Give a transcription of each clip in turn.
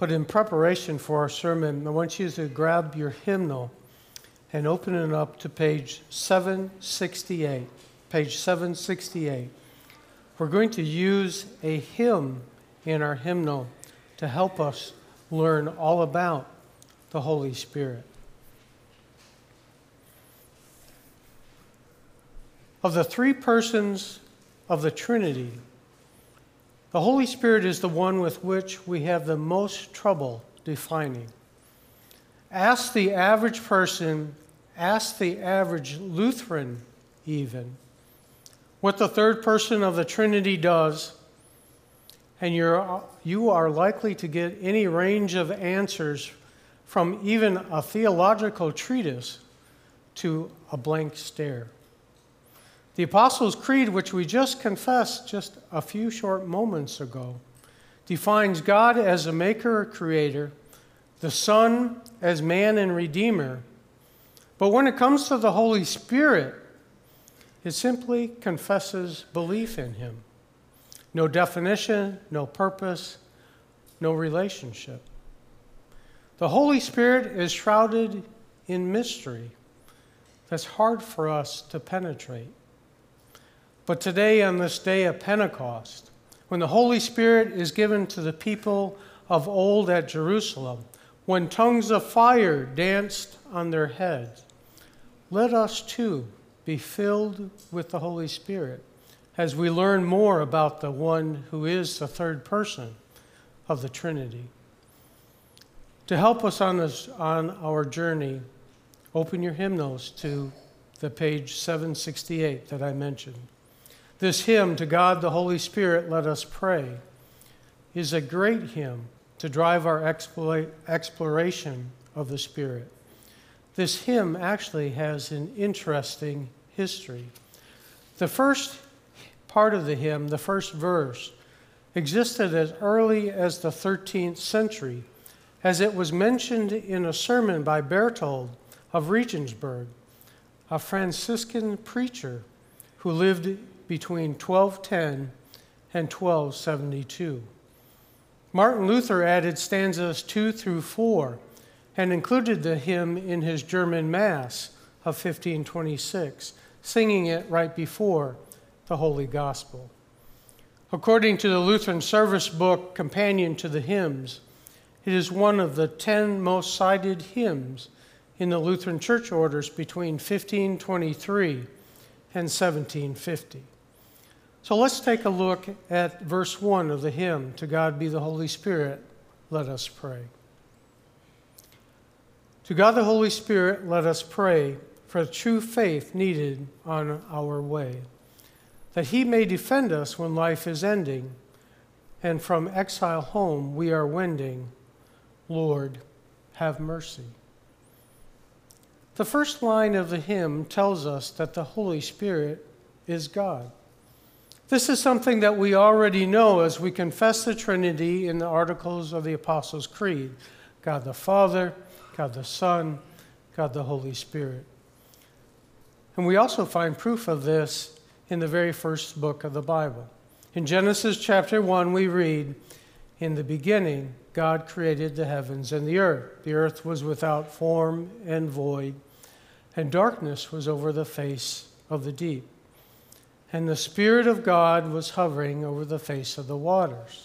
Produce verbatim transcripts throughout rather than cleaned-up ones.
But in preparation for our sermon, I want you to grab your hymnal and open it up to page seven sixty-eight. Page seven sixty-eight. We're going to use a hymn in our hymnal to help us learn all about the Holy Spirit. Of the three persons of the Trinity, the Holy Spirit is the one with which we have the most trouble defining. Ask the average person, ask the average Lutheran even, what the third person of the Trinity does, and you're, you are likely to get any range of answers from even a theological treatise to a blank stare. The Apostles' Creed, which we just confessed just a few short moments ago, defines God as a maker or creator, the Son as man and redeemer. But when it comes to the Holy Spirit, it simply confesses belief in him. No definition, no purpose, no relationship. The Holy Spirit is shrouded in mystery that's hard for us to penetrate. But today, on this day of Pentecost, when the Holy Spirit is given to the people of old at Jerusalem, when tongues of fire danced on their heads, let us too be filled with the Holy Spirit as we learn more about the one who is the third person of the Trinity. To help us on, this, on our journey, open your hymnals to the page seven sixty-eight that I mentioned. This hymn, To God the Holy Spirit, Let Us Pray, is a great hymn to drive our exploration of the Spirit. This hymn actually has an interesting history. The first part of the hymn, the first verse, existed as early as the thirteenth century, as it was mentioned in a sermon by Berthold of Regensburg, a Franciscan preacher who lived between twelve ten and twelve seventy-two. Martin Luther added stanzas two through four and included the hymn in his German Mass of fifteen twenty-six, singing it right before the Holy Gospel. According to the Lutheran Service Book, Companion to the Hymns, it is one of the ten most cited hymns in the Lutheran Church Orders between fifteen twenty-three and seventeen fifty. So let's take a look at verse one of the hymn, To God Be the Holy Spirit, Let Us Pray. To God the Holy Spirit, let us pray for the true faith needed on our way, that he may defend us when life is ending, and from exile home we are wending. Lord, have mercy. The first line of the hymn tells us that the Holy Spirit is God. This is something that we already know as we confess the Trinity in the articles of the Apostles' Creed. God the Father, God the Son, God the Holy Spirit. And we also find proof of this in the very first book of the Bible. In Genesis chapter one, we read, In the beginning, God created the heavens and the earth. The earth was without form and void, and darkness was over the face of the deep. And the Spirit of God was hovering over the face of the waters.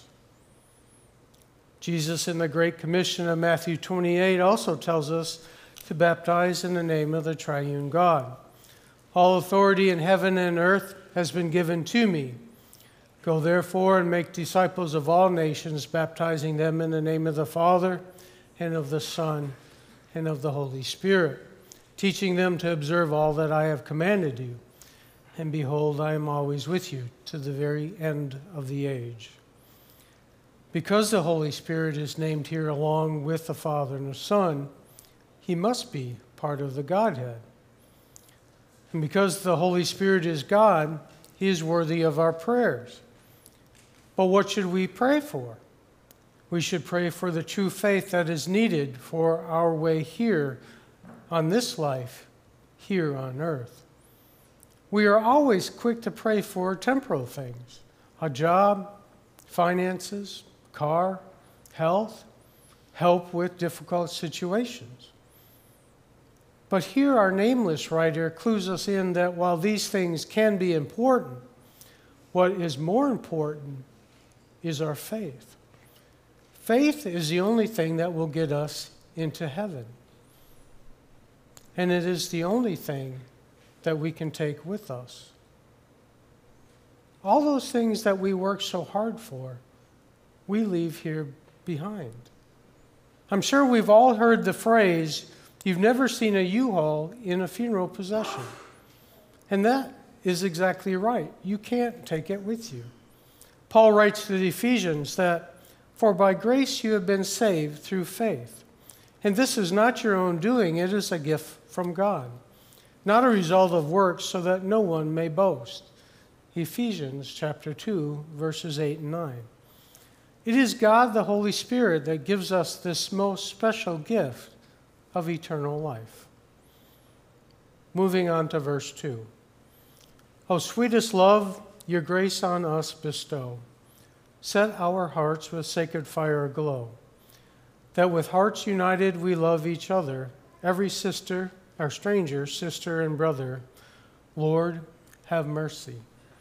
Jesus, in the Great Commission of Matthew twenty-eight, also tells us to baptize in the name of the triune God. All authority in heaven and earth has been given to me. Go therefore and make disciples of all nations, baptizing them in the name of the Father and of the Son and of the Holy Spirit, teaching them to observe all that I have commanded you. And behold, I am always with you to the very end of the age. Because the Holy Spirit is named here along with the Father and the Son, he must be part of the Godhead. And because the Holy Spirit is God, he is worthy of our prayers. But what should we pray for? We should pray for the true faith that is needed for our way here on this life, here on earth. We are always quick to pray for temporal things, a job, finances, car, health. help with difficult situations. But here our nameless writer clues us in that while these things can be important, what is more important is our faith. Faith is the only thing that will get us into heaven. And it is the only thing that we can take with us. All those things that we work so hard for, we leave here behind. I'm sure we've all heard the phrase, "You've never seen a U-Haul in a funeral procession." And that is exactly right. You can't take it with you. Paul writes to the Ephesians that, "For by grace you have been saved through faith. And this is not your own doing, it is a gift from God, not a result of works, so that no one may boast." Ephesians chapter two, verses eight and nine. It is God the Holy Spirit that gives us this most special gift of eternal life. Moving on to verse two. "O sweetest love, your grace on us bestow. Set our hearts with sacred fire aglow, that with hearts united we love each other, every sister, our stranger, sister, and brother. Lord, have mercy."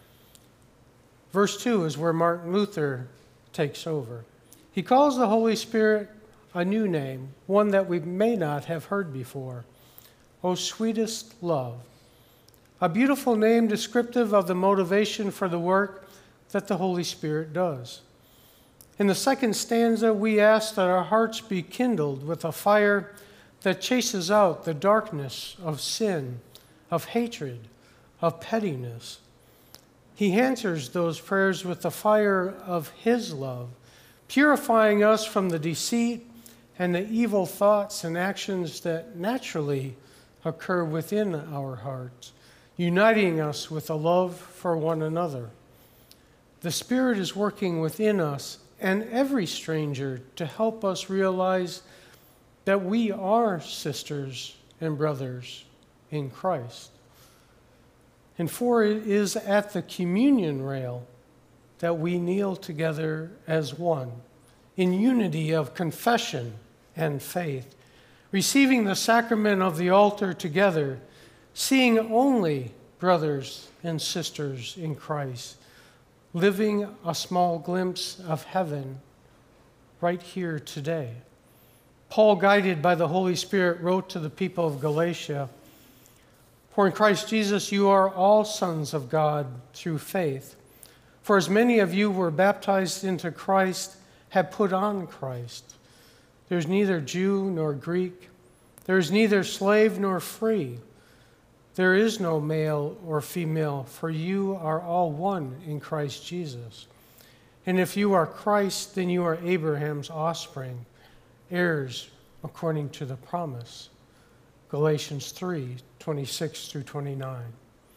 Verse two is where Martin Luther takes over. He calls the Holy Spirit a new name, one that we may not have heard before. O sweetest love. A beautiful name descriptive of the motivation for the work that the Holy Spirit does. In the second stanza, we ask that our hearts be kindled with a fire that chases out the darkness of sin, of hatred, of pettiness. He answers those prayers with the fire of His love, purifying us from the deceit and the evil thoughts and actions that naturally occur within our hearts, uniting us with a love for one another. The Spirit is working within us and every stranger to help us realize that we are sisters and brothers in Christ. And for it is at the communion rail that we kneel together as one, in unity of confession and faith, receiving the sacrament of the altar together, seeing only brothers and sisters in Christ, living a small glimpse of heaven right here today. Paul, guided by the Holy Spirit, wrote to the people of Galatia, "For in Christ Jesus you are all sons of God through faith. For as many of you were baptized into Christ have put on Christ. There is neither Jew nor Greek. There is neither slave nor free. There is no male or female, for you are all one in Christ Jesus. And if you are Christ, then you are Abraham's offspring, heirs according to the promise." Galatians three, twenty-six through twenty-nine.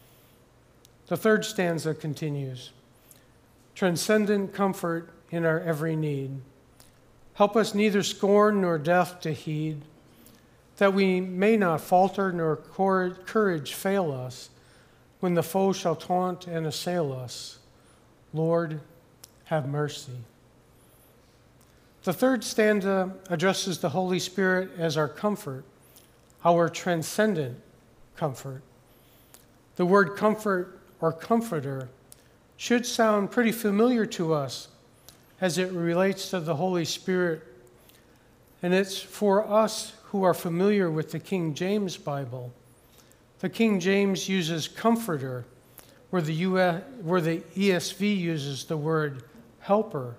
The third stanza continues, "Transcendent comfort in our every need. Help us neither scorn nor death to heed, that we may not falter nor courage fail us when the foe shall taunt and assail us. Lord, have mercy." The third stanza addresses the Holy Spirit as our comfort, our transcendent comfort. The word comfort or comforter should sound pretty familiar to us as it relates to the Holy Spirit. And it's for us who are familiar with the King James Bible. The King James uses comforter, where the, U S, where the E S V uses the word helper.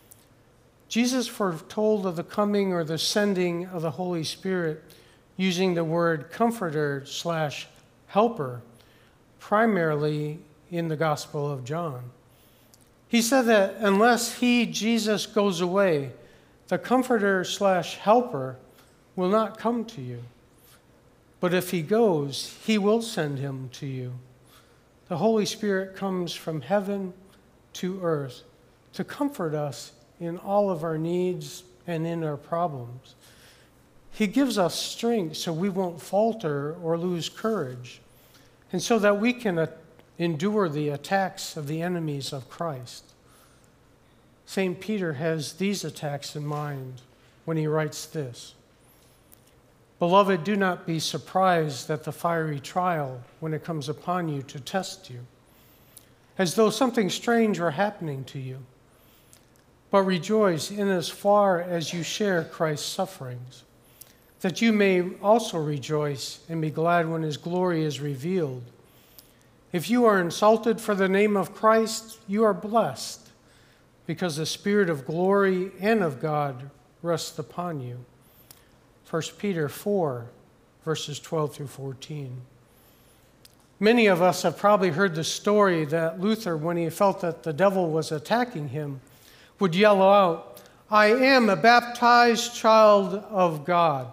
Jesus foretold of the coming or the sending of the Holy Spirit using the word comforter slash helper, primarily in the Gospel of John. He said that unless he, Jesus, goes away, the comforter slash helper will not come to you. But if he goes, he will send him to you. The Holy Spirit comes from heaven to earth to comfort us in all of our needs and in our problems. He gives us strength so we won't falter or lose courage, and so that we can uh, endure the attacks of the enemies of Christ. Saint Peter has these attacks in mind when he writes this: "Beloved, do not be surprised at the fiery trial when it comes upon you to test you, as though something strange were happening to you. But rejoice in as far as you share Christ's sufferings, that you may also rejoice and be glad when his glory is revealed. If you are insulted for the name of Christ, you are blessed, because the Spirit of glory and of God rests upon you." First Peter four, verses twelve through fourteen. Many of us have probably heard the story that Luther, when he felt that the devil was attacking him, would yell out, "I am a baptized child of God."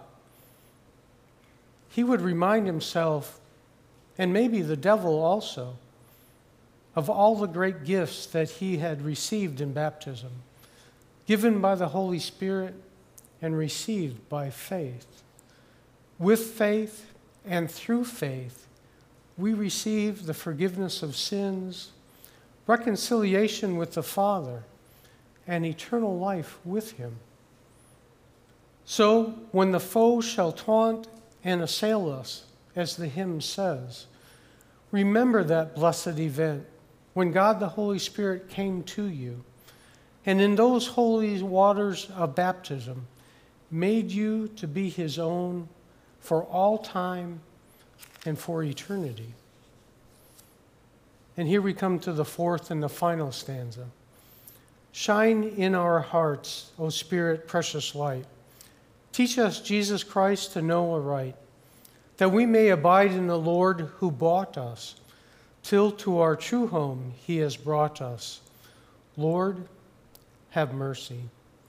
He would remind himself, and maybe the devil also, of all the great gifts that he had received in baptism, given by the Holy Spirit and received by faith. With faith and through faith, we receive the forgiveness of sins, reconciliation with the Father, and eternal life with him. So, when the foe shall taunt and assail us, as the hymn says, remember that blessed event when God the Holy Spirit came to you, and in those holy waters of baptism made you to be his own for all time and for eternity. And here we come to the fourth and the final stanza. "Shine in our hearts, O Spirit, precious light. Teach us Jesus Christ to know aright, that we may abide in the Lord who bought us, till to our true home he has brought us. Lord, have mercy."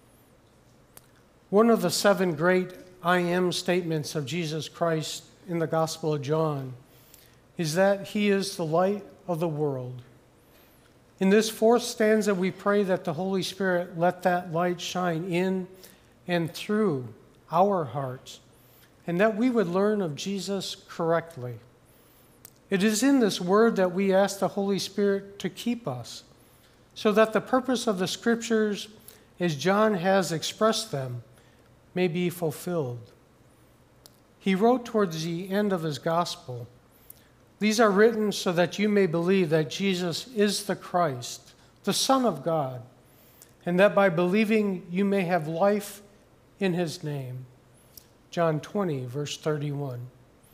One of the seven great I am statements of Jesus Christ in the Gospel of John is that he is the light of the world. In this fourth stanza, we pray that the Holy Spirit let that light shine in and through our hearts, and that we would learn of Jesus correctly. It is in this word that we ask the Holy Spirit to keep us, so that the purpose of the Scriptures, as John has expressed them, may be fulfilled. He wrote towards the end of his gospel, "These are written so that you may believe that Jesus is the Christ, the Son of God, and that by believing you may have life in his name." John twenty, verse thirty-one.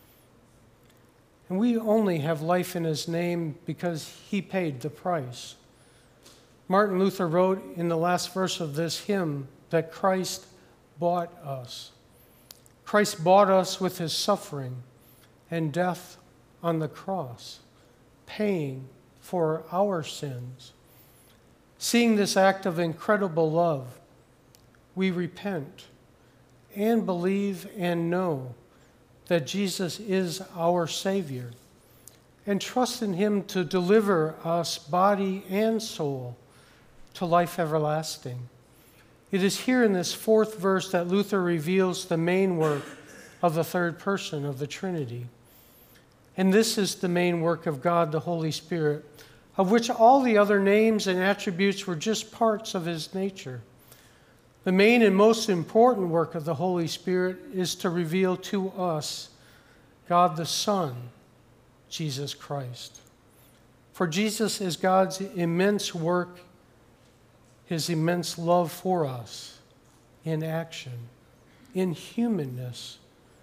And we only have life in his name because he paid the price. Martin Luther wrote in the last verse of this hymn that Christ bought us. Christ bought us with his suffering and death on the cross, paying for our sins. Seeing this act of incredible love, we repent and believe and know that Jesus is our Savior, and trust in him to deliver us, body and soul, to life everlasting. It is here in this fourth verse that Luther reveals the main work of the third person of the Trinity. And this is the main work of God, the Holy Spirit, of which all the other names and attributes were just parts of his nature. The main and most important work of the Holy Spirit is to reveal to us God the Son, Jesus Christ. For Jesus is God's immense work, his immense love for us in action, in humanness,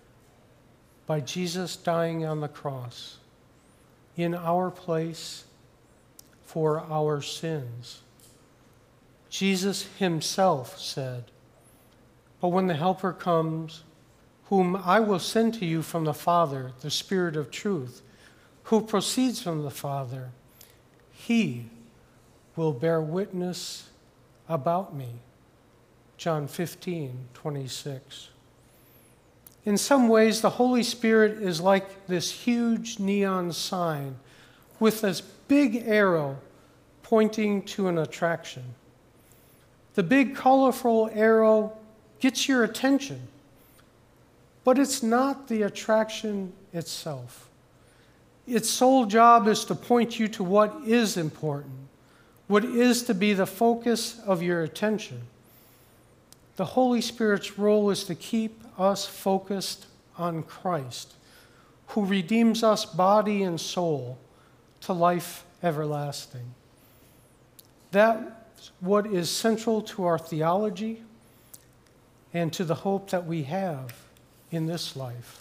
by Jesus dying on the cross in our place for our sins. Jesus himself said, "But when the Helper comes, whom I will send to you from the Father, the Spirit of truth, who proceeds from the Father, he will bear witness about me." John fifteen, twenty-six. In some ways, the Holy Spirit is like this huge neon sign with this big arrow pointing to an attraction. The big, colorful arrow gets your attention, but it's not the attraction itself. Its sole job is to point you to what is important, what is to be the focus of your attention. The Holy Spirit's role is to keep us focused on Christ, who redeems us body and soul to life everlasting. That's what is central to our theology and to the hope that we have in this life.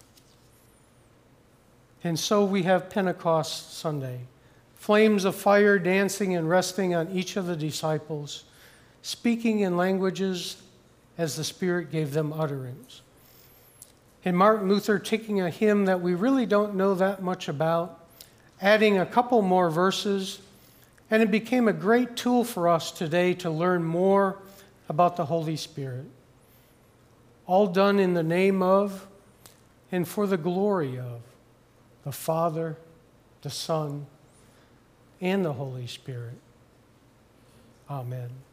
And so we have Pentecost Sunday, flames of fire dancing and resting on each of the disciples, speaking in languages as the Spirit gave them utterance. And Martin Luther taking a hymn that we really don't know that much about, adding a couple more verses, and it became a great tool for us today to learn more about the Holy Spirit. All done in the name of and for the glory of the Father, the Son, and the Holy Spirit. Amen.